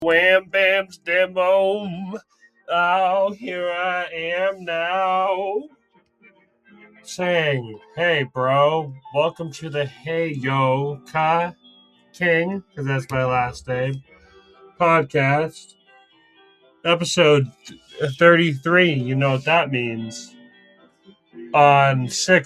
Wham Bam's demo. Oh, here I am now. Saying, hey, bro, welcome to the Hey Yo Ka King, because that's my last name, podcast. Episode 33, you know what that means. On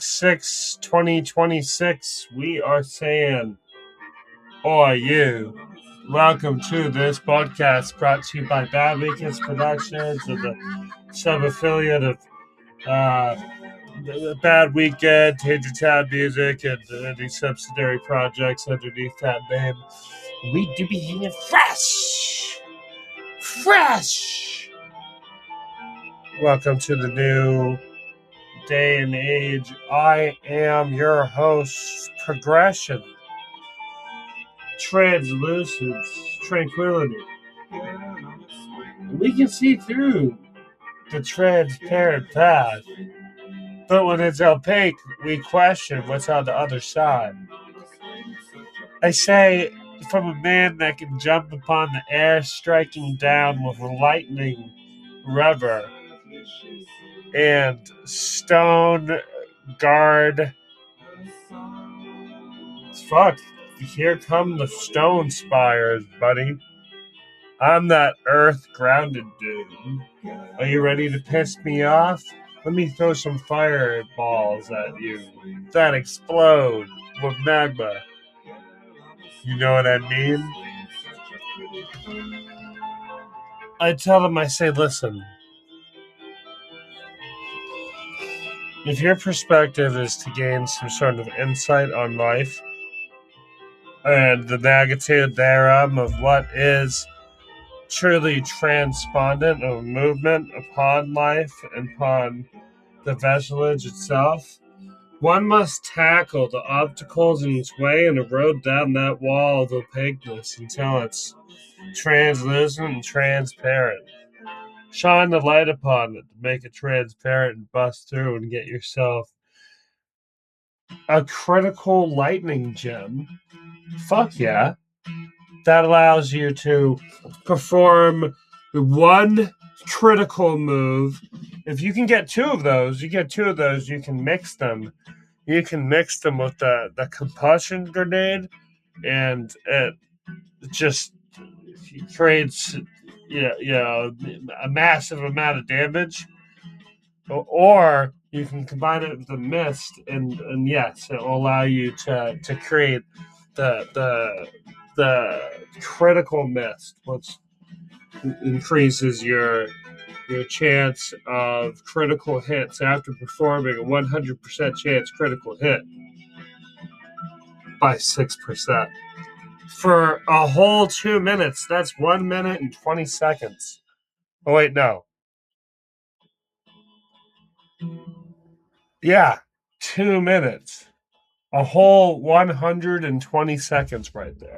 6/6/2026, we are saying, oh, you. Welcome to this podcast brought to you by Bad Weekends Productions and the sub-affiliate of Bad Weekend, Tanger Town Music, and any subsidiary projects underneath that name. We do be hitting fresh! Welcome to the new day and age. I am your host, Progression, Translucence, Tranquility. We can see through the transparent path, but when it's opaque, we question what's on the other side. I say, from a man that can jump upon the air, striking down with a lightning rubber and stone guard. Fuck, here come the stone spires, buddy. I'm that earth grounded dude. Are you ready to piss me off? Let me throw some fireballs at you that explode with magma. You know what I mean? I tell them, I say, listen, if your perspective is to gain some sort of insight on life and the magnitude thereof of what is truly transpondent of movement upon life and upon the vesselage itself, one must tackle the obstacles in its way and erode down that wall of opaqueness until it's translucent and transparent. Shine the light upon it to make it transparent and bust through and get yourself a critical lightning gem. Fuck yeah. That allows you to perform one critical move. If you can get two of those, you can mix them. You can mix them with the combustion grenade, and it just creates a massive amount of damage. Or you can combine it with the mist, and yes, it will allow you to create the critical mist, which increases your chance of critical hits after performing a 100% chance critical hit by 6%. For a whole 2 minutes, that's 1 minute and 20 seconds. Oh, wait, no. Yeah, 2 minutes. A whole 120 seconds right there.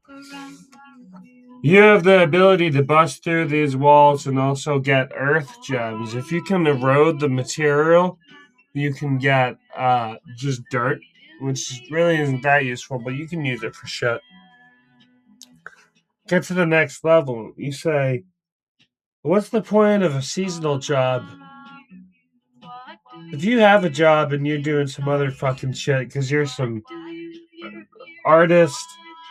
You have the ability to bust through these walls and also get earth gems. If you can erode the material, you can get just dirt, which really isn't that useful, but you can use it for shit. Get to the next level. You say, what's the point of a seasonal job? If you have a job and you're doing some other fucking shit because you're some artist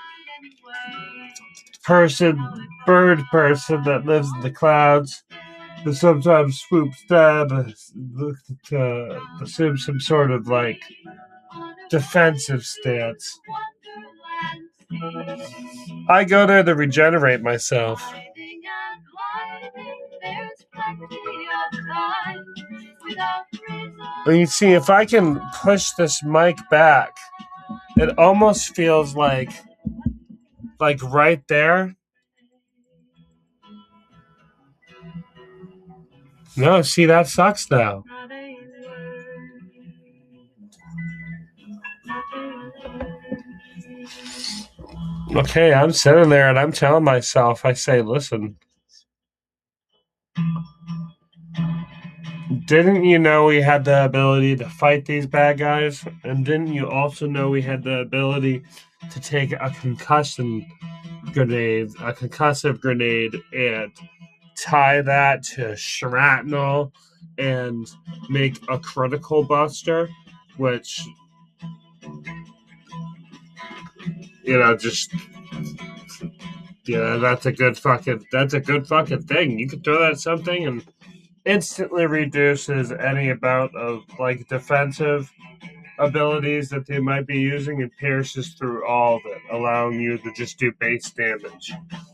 person, bird person that lives in the clouds, who sometimes swoops down to assume some sort of like defensive stance. I go there to regenerate myself. And you see, if I can push this mic back, it almost feels like right there. No, see, that sucks now. Okay, I'm sitting there and I'm telling myself, I say, listen, didn't you know we had the ability to fight these bad guys? And didn't you also know we had the ability to take a concussion grenade, a concussive grenade, and tie that to shrapnel and make a critical buster, which, just, that's a good fucking thing. You could throw that at something and instantly reduces any amount of defensive abilities that they might be using and pierces through all of it, allowing you to just do base damage.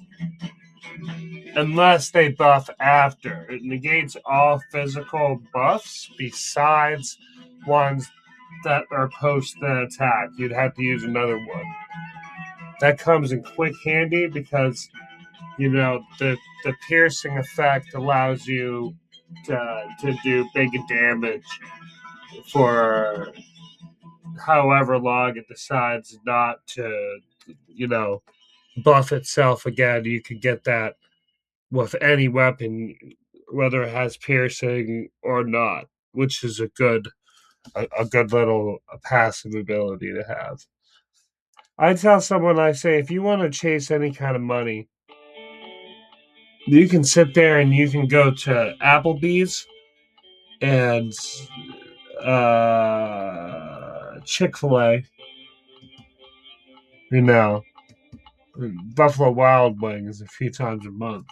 Unless they buff after. It negates all physical buffs besides ones that are post the attack. You'd have to use another one. That comes in quick handy because, the piercing effect allows you to do big damage for however long it decides not to, buff itself again. You can get that with any weapon, whether it has piercing or not, which is a good little passive ability to have. I tell someone, I say, if you want to chase any kind of money, you can sit there and you can go to Applebee's and Chick-fil-A, Buffalo Wild Wings a few times a month.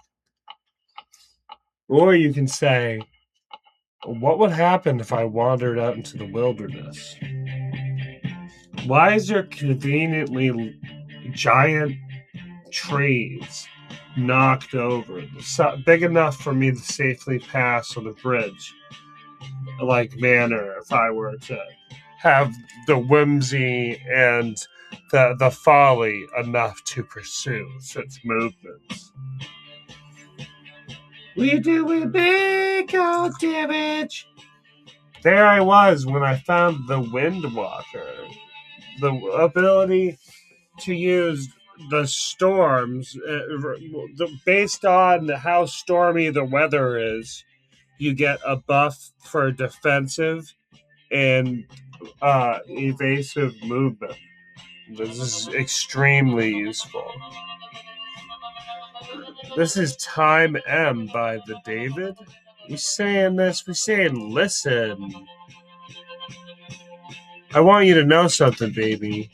Or you can say, what would happen if I wandered out into the wilderness? Why is there conveniently giant trees knocked over, big enough for me to safely pass on a bridge manner if I were to have the whimsy and the folly enough to pursue such movements? We do a big old damage. There I was when I found the Windwalker. The ability to use the storms, based on how stormy the weather is, you get a buff for defensive and evasive movement. This is extremely useful. This is Time M by the David. We saying this, we saying listen. I want you to know something, baby.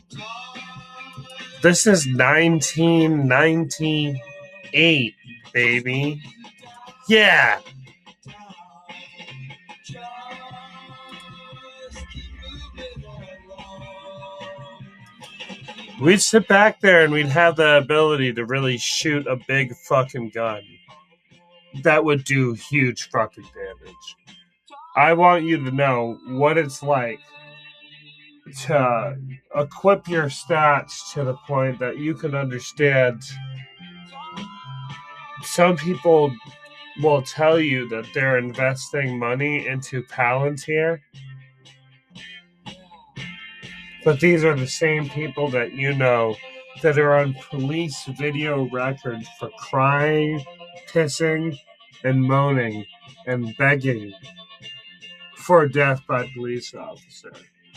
This is 1998, baby. Yeah. We'd sit back there and we'd have the ability to really shoot a big fucking gun. That would do huge fucking damage. I want you to know what it's like to equip your stats to the point that you can understand. Some people will tell you that they're investing money into Palantir, but these are the same people that that are on police video record for crying, pissing, and moaning and begging for death by police officer.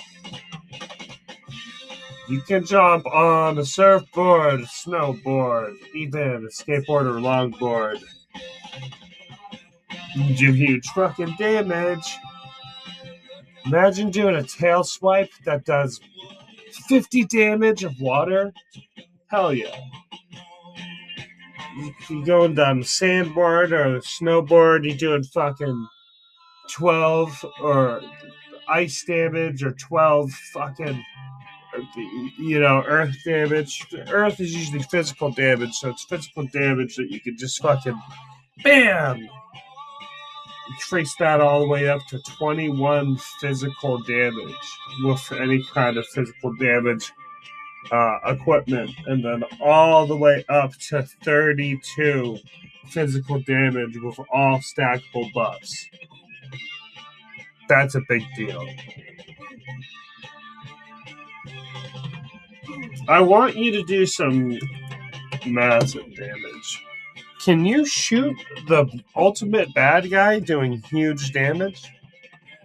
You can jump on a surfboard, snowboard, even a skateboard or longboard. You do huge fucking damage. Imagine doing a tail swipe that does 50 damage of water. Hell yeah. You're going down the sandboard or the snowboard, you're doing fucking 12 or ice damage or 12 fucking earth damage. Earth is usually physical damage, so it's physical damage that you can just fucking BAM! Trace that all the way up to 21 physical damage with any kind of physical damage equipment, and then all the way up to 32 physical damage with all stackable buffs. That's a big deal. I want you to do some massive damage. Can you shoot the ultimate bad guy doing huge damage?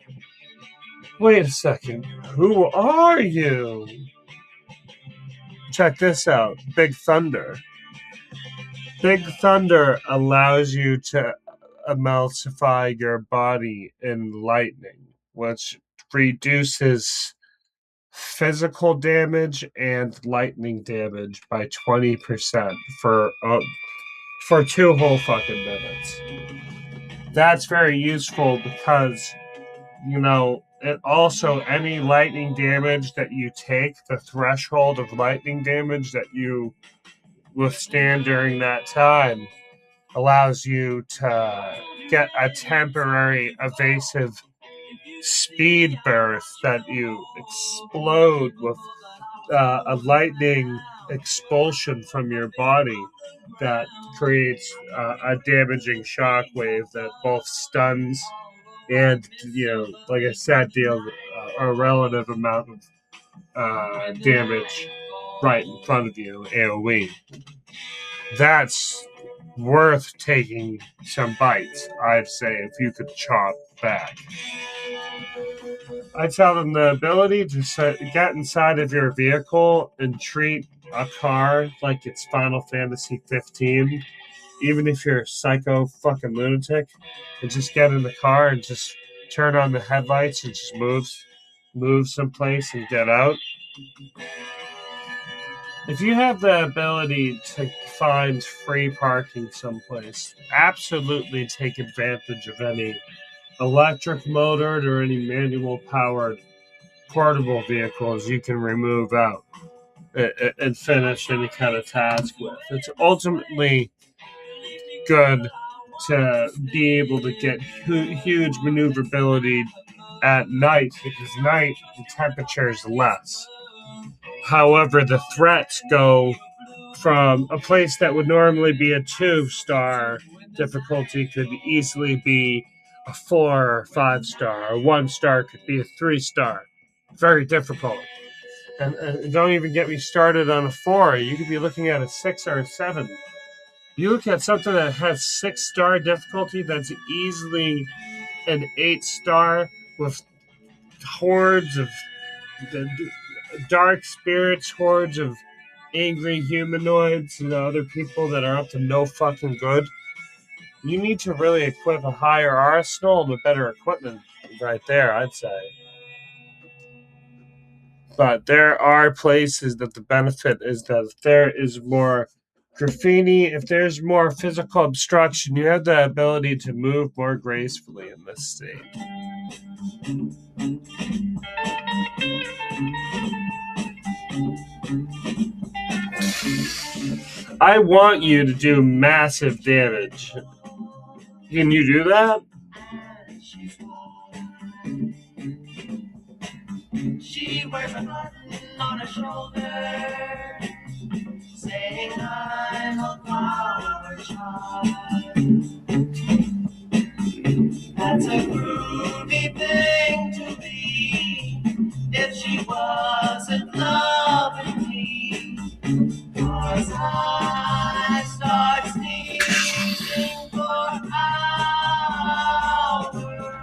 Wait a second. Who are you? check this out. Big Thunder. Big Thunder allows you to emulsify your body in lightning, which reduces physical damage and lightning damage by 20% for 2 whole fucking minutes. That's very useful because, it also, any lightning damage that you take, the threshold of lightning damage that you withstand during that time allows you to get a temporary evasive speed burst that you explode with a lightning expulsion from your body that creates a damaging shockwave that both stuns and, like I said, deals a relative amount of damage right in front of you, AoE. That's worth taking some bites, I'd say, if you could chop back. I tell them the ability to get inside of your vehicle and treat a car like it's Final Fantasy 15, even if you're a psycho fucking lunatic, and just get in the car and just turn on the headlights and just move someplace and get out. If you have the ability to find free parking someplace, absolutely take advantage of any electric motored or any manual powered portable vehicles you can remove out and finish any kind of task with. It's ultimately good to be able to get huge maneuverability at night, because night the temperature is less. However, the threats go from a place that would normally be a 2-star difficulty could easily be a 4 or 5-star. A 1-star could be a 3-star. Very difficult. And don't even get me started on a 4. You could be looking at a 6 or a 7. You look at something that has 6-star difficulty that's easily an 8-star with hordes of dark spirits, hordes of angry humanoids and other people that are up to no fucking good. You need to really equip a higher arsenal and a better equipment right there, I'd say. But there are places that the benefit is that if there is more graffiti, if there's more physical obstruction, you have the ability to move more gracefully in this state. I want you to do massive damage. Can you do that? She wears a button on her shoulder, saying I'm a flower child. That's a groovy thing to be, if she wasn't loving me. 'Cause I start sneezing for hours.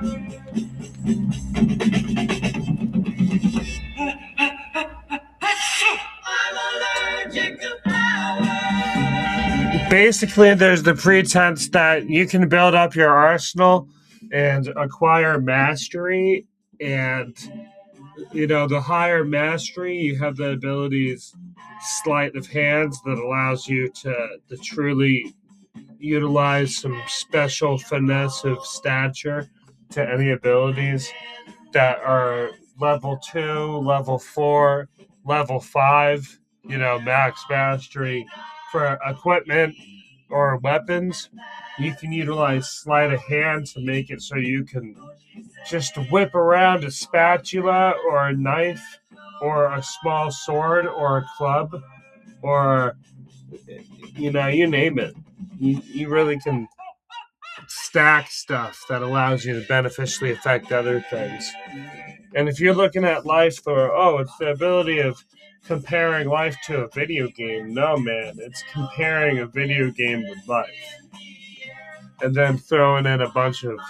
I'm allergic to power. Basically, there's the pretense that you can build up your arsenal and acquire mastery, and the higher mastery, you have the abilities sleight of hands that allows you to truly utilize some special finesse of stature to any abilities that are level 2, level 4, level 5, max mastery. For equipment or weapons, you can utilize sleight of hand to make it so you can just whip around a spatula or a knife or a small sword or a club or, you name it. You really can stack stuff that allows you to beneficially affect other things. And if you're looking at life for, it's the ability of comparing life to a video game. No, man, it's comparing a video game with life. And then throwing in a bunch of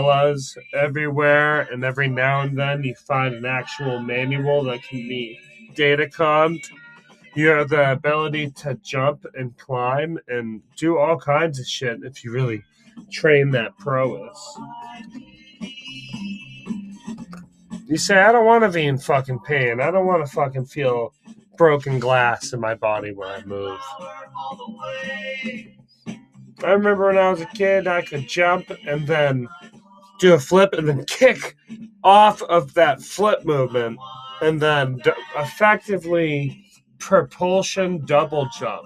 novellas everywhere, and every now and then you find an actual manual that can be datacommed. You have the ability to jump and climb and do all kinds of shit if you really train that prowess. You say, I don't want to be in fucking pain. I don't want to fucking feel broken glass in my body when I move. I remember when I was a kid, I could jump and then do a flip and then kick off of that flip movement and then effectively propulsion double jump.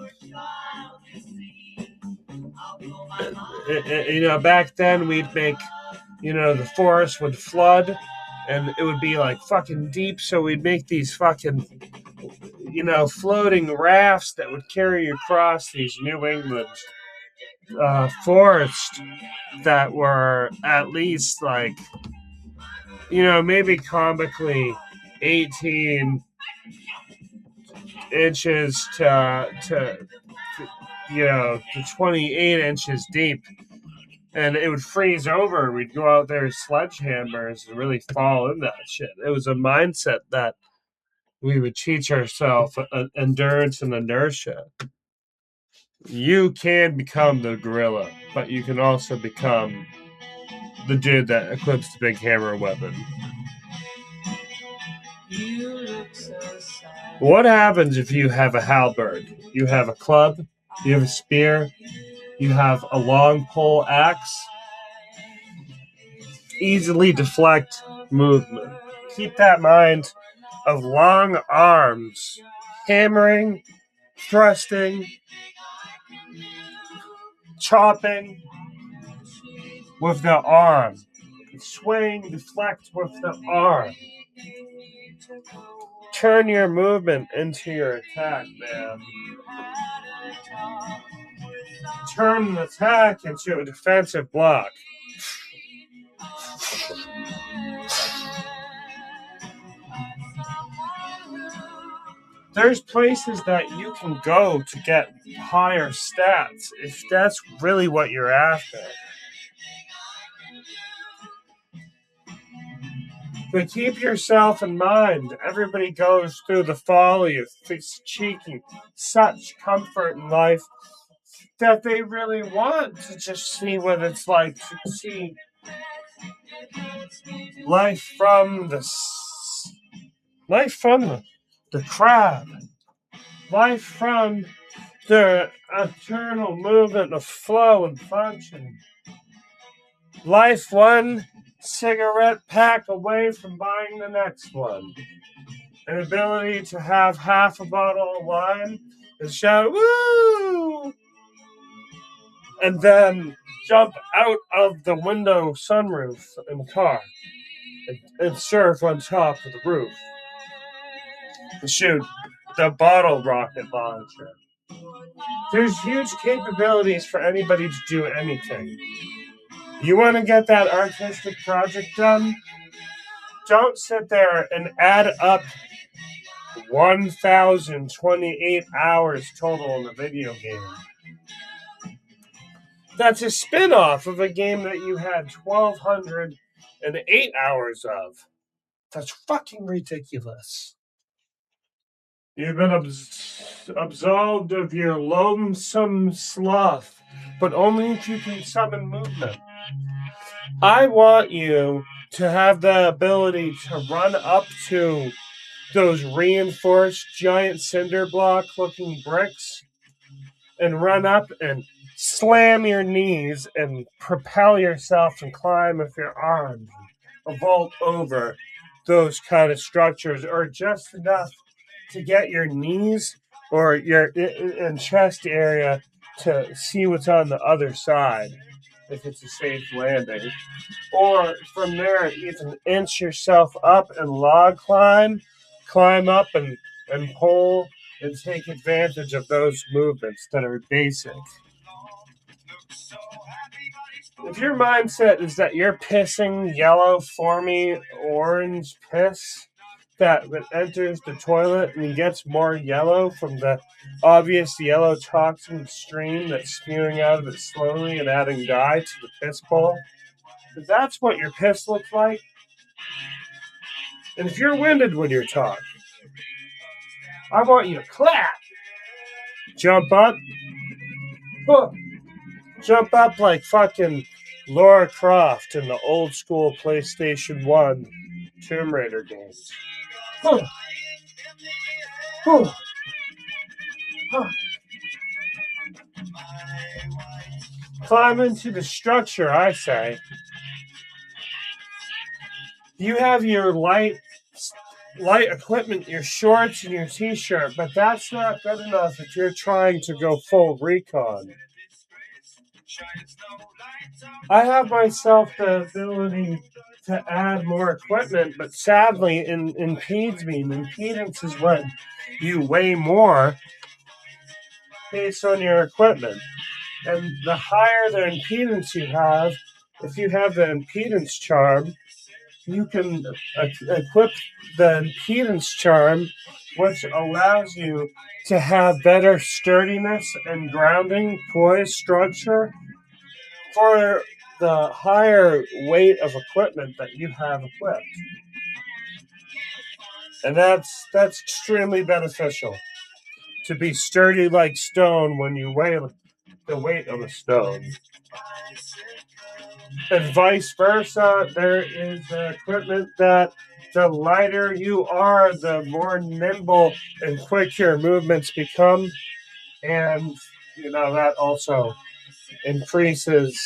Back then we'd make, the forest would flood and it would be like fucking deep, so we'd make these fucking, floating rafts that would carry you across these New England forests that were at least like, maybe comically 18 inches to 28 inches deep. And it would freeze over. We'd go out there with sledgehammers and really fall in that shit. It was a mindset that we would teach ourselves endurance and inertia. You can become the gorilla, but you can also become the dude that equips the big hammer weapon. What happens if you have a halberd? You have a club, you have a spear, you have a long pole axe. Easily deflect movement. Keep that mind of long arms, hammering, thrusting, chopping with the arm, swing, deflect with the arm. Turn your movement into your attack, man. Turn an attack into a defensive block. There's places that you can go to get higher stats if that's really what you're after. But keep yourself in mind. Everybody goes through the folly of seeking such comfort in life that they really want to just see what it's like to see life from the crab, life from the eternal movement of flow and function, life one cigarette pack away from buying the next one, an ability to have half a bottle of wine and shout woo, and then jump out of the window sunroof in the car and surf on top of the roof and shoot the bottle rocket launcher. There's huge capabilities for anybody to do anything. You want to get that artistic project done? Don't sit there and add up 1,028 hours total in the video game. That's a spin-off of a game that you had 1,208 hours of. That's fucking ridiculous. You've been absolved of your lonesome sloth, but only if you can summon movement. I want you to have the ability to run up to those reinforced giant cinder block looking bricks and run up and slam your knees and propel yourself and climb with your arms, vault over those kind of structures, or just enough to get your knees or your chest area to see what's on the other side, if it's a safe landing. Or from there, you can inch yourself up and log climb up and pull and take advantage of those movements that are basic. If your mindset is that you're pissing yellow, foamy, orange piss that enters the toilet and gets more yellow from the obvious yellow toxin stream that's spewing out of it slowly and adding dye to the piss bowl, if that's what your piss looks like, and if you're winded when you're talking, I want you to clap. Jump up. Huh. Jump up like fucking Lara Croft in the old school PlayStation 1 Tomb Raider games. Huh. Huh. Huh. Climb into the structure, I say. You have your light equipment, your shorts and your t-shirt, but that's not good enough if you're trying to go full recon. I have myself the ability to add more equipment, but sadly it impedes me. And impedance is when you weigh more based on your equipment. And the higher the impedance you have, if you have the impedance charm, you can equip the impedance charm, which allows you to have better sturdiness and grounding, poise, structure for the higher weight of equipment that you have equipped. And that's extremely beneficial. To be sturdy like stone when you weigh the weight of a stone. And vice versa, there is equipment that the lighter you are, the more nimble and quick your movements become. And, that also increases,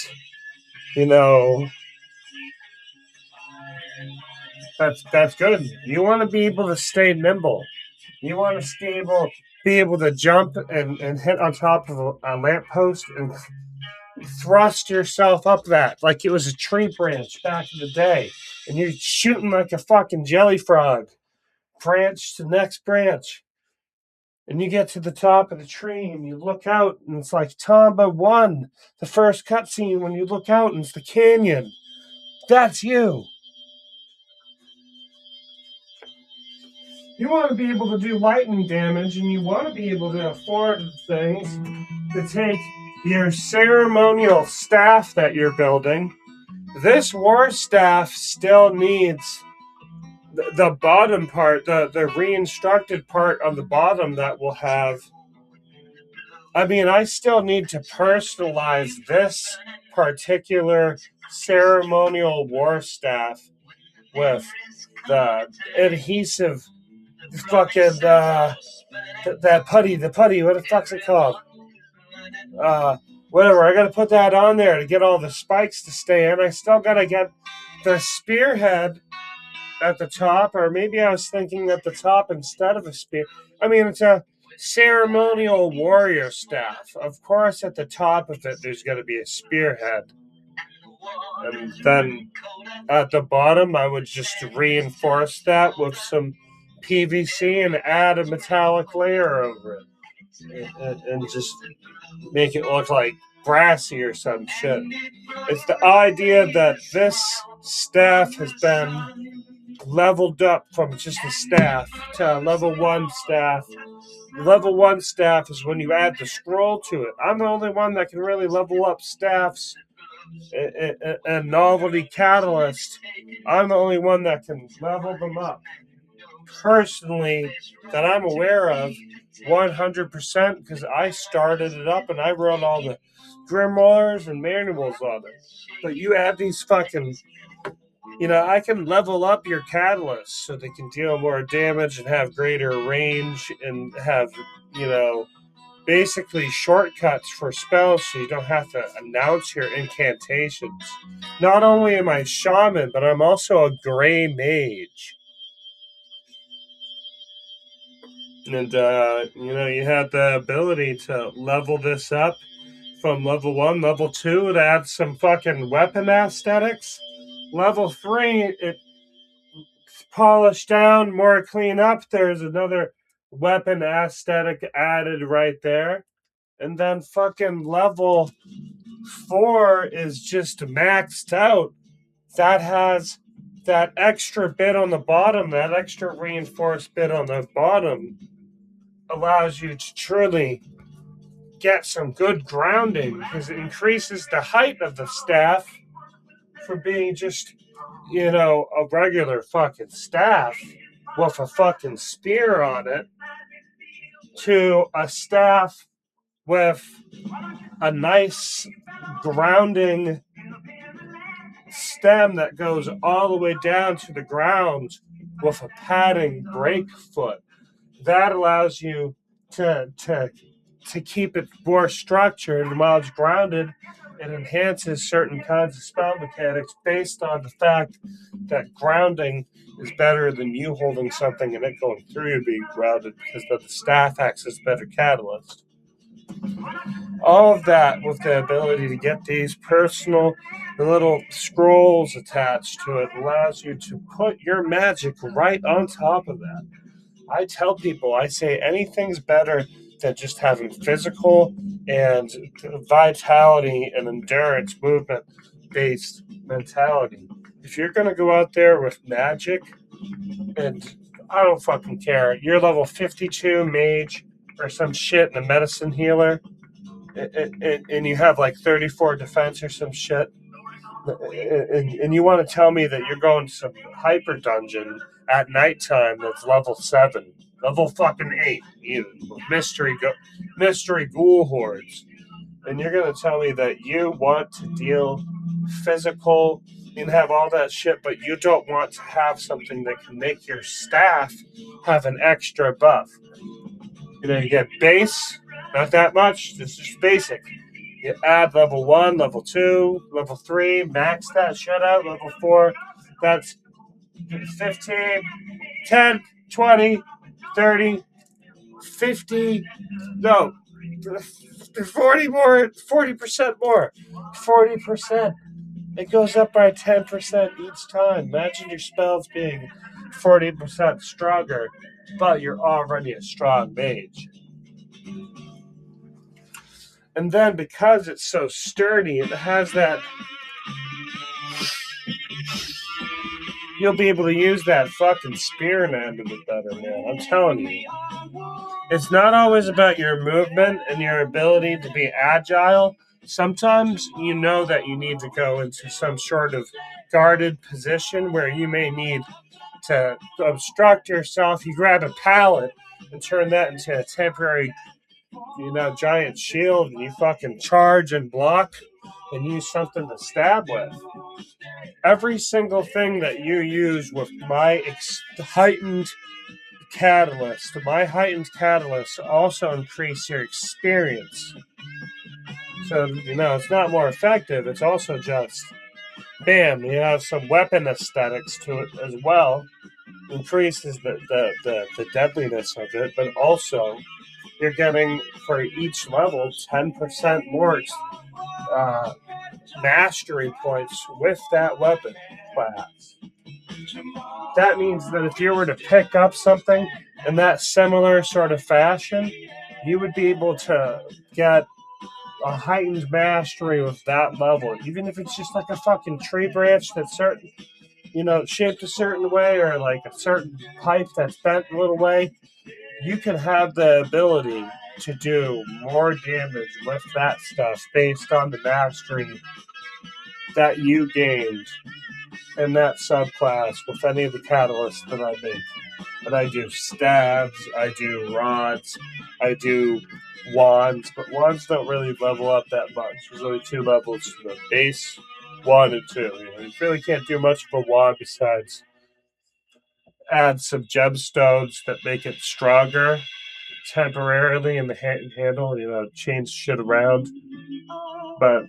that's good. You want to be able to stay nimble. You want to be able to jump and hit on top of a lamppost and thrust yourself up that like it was a tree branch back in the day, and you're shooting like a fucking jelly frog, branch to next branch, and you get to the top of the tree and you look out and it's like Tomba 1, the first cutscene when you look out and it's the canyon. That's you. You want to be able to do lightning damage, and you want to be able to afford things to take your ceremonial staff that you're building. This war staff still needs the bottom part, the re-instructed part of the bottom that will have. I still need to personalize this particular ceremonial war staff with the adhesive fucking that putty, what the fuck's it called? Whatever, I gotta put that on there to get all the spikes to stay in. I still gotta get the spearhead at the top, or maybe I was thinking at the top instead of a spear. It's a ceremonial warrior staff. Of course, at the top of it, there's gonna be a spearhead. And then at the bottom, I would just reinforce that with some PVC and add a metallic layer over it. And just make it look like brassy or some shit. It's the idea that this staff has been leveled up from just a staff to a level 1 staff. Level 1 staff is when you add the scroll to it. I'm the only one that can really level up staffs and novelty catalyst. I'm the only one that can level them up personally that I'm aware of 100%, because I started it up and I wrote all the grimoires and manuals on it. But you add these fucking, I can level up your catalysts so they can deal more damage and have greater range and have, basically shortcuts for spells so you don't have to announce your incantations. Not only am I shaman, but I'm also a gray mage. And, you have the ability to level this up from level 1, level 2, to add some fucking weapon aesthetics. Level 3, it's polished down, more clean up. There's another weapon aesthetic added right there. And then fucking level 4 is just maxed out. That has that extra bit on the bottom, that extra reinforced bit on the bottom, allows you to truly get some good grounding, because it increases the height of the staff from being just, a regular fucking staff with a fucking spear on it to a staff with a nice grounding stem that goes all the way down to the ground with a padding brake foot. That allows you to keep it more structured, and while it's grounded, it enhances certain kinds of spell mechanics based on the fact that grounding is better than you holding something and it going through you being grounded, because the staff acts as a better catalyst. All of that with the ability to get these personal little scrolls attached to it allows you to put your magic right on top of that. I tell people, I say anything's better than just having physical and vitality and endurance movement based mentality. If you're going to go out there with magic, and I don't fucking care, you're level 52 mage or some shit and a medicine healer, and you have like 34 defense or some shit, and you want to tell me that you're going to some hyper dungeon at nighttime that's level 7, level fucking 8, even with mystery ghoul hordes, and you're going to tell me that you want to deal physical and have all that shit, but you don't want to have something that can make your staff have an extra buff. You get base, not that much, this is basic. You add level 1, level 2, level 3, max that shit out, level 4, that's 15, 10, 20, 30, 50, no, 40 more, 40% more, 40%. It goes up by 10% each time. Imagine your spells being 40% stronger, but you're already a strong mage. And then because it's so sturdy, it has that. You'll be able to use that fucking spear and end of it better, man. I'm telling you. It's not always about your movement and your ability to be agile. Sometimes you know that you need to go into some sort of guarded position where you may need to obstruct yourself. You grab a pallet and turn that into a temporary, giant shield, and you fucking charge and block and use something to stab with. Every single thing that you use with my heightened catalyst also increase your experience. So, it's not more effective. It's also just, bam, you have some weapon aesthetics to it as well. Increases the deadliness of it, but also you're getting, for each level, 10% more mastery points with that weapon class. That means that if you were to pick up something in that similar sort of fashion, you would be able to get a heightened mastery with that level, even if it's just like a fucking tree branch that's certain, shaped a certain way, or like a certain pipe that's bent a little way. You can have the ability to do more damage with that stuff based on the mastery that you gained in that subclass with any of the catalysts that I make. But I do stabs, I do rods, I do wands, but wands don't really level up that much. There's only 2 levels to the base, 1 and 2. You really can't do much of a wand besides add some gemstones that make it stronger temporarily in the handle, change shit around. But,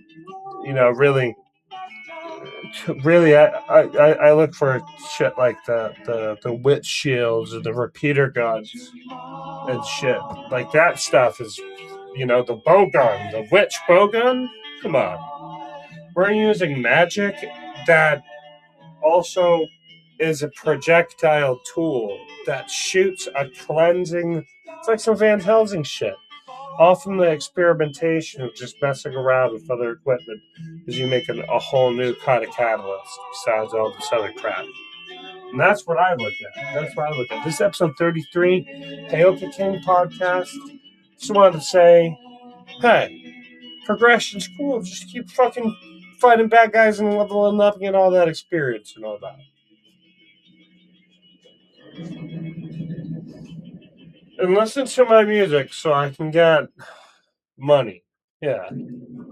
really, I look for shit like the witch shields or the repeater guns and shit. Like that stuff is, the bow gun, the witch bow gun. Come on, we're using magic that also is a projectile tool that shoots a cleansing. It's like some Van Helsing shit. All from the experimentation of just messing around with other equipment, is you make a whole new kind of catalyst besides all this other crap. And that's what I look at. This is episode 33, Heyoka King podcast. Just wanted to say, hey, progression's cool. Just keep fucking fighting bad guys and leveling up and get all that experience and all that. and listen to my music so I can get money. Yeah.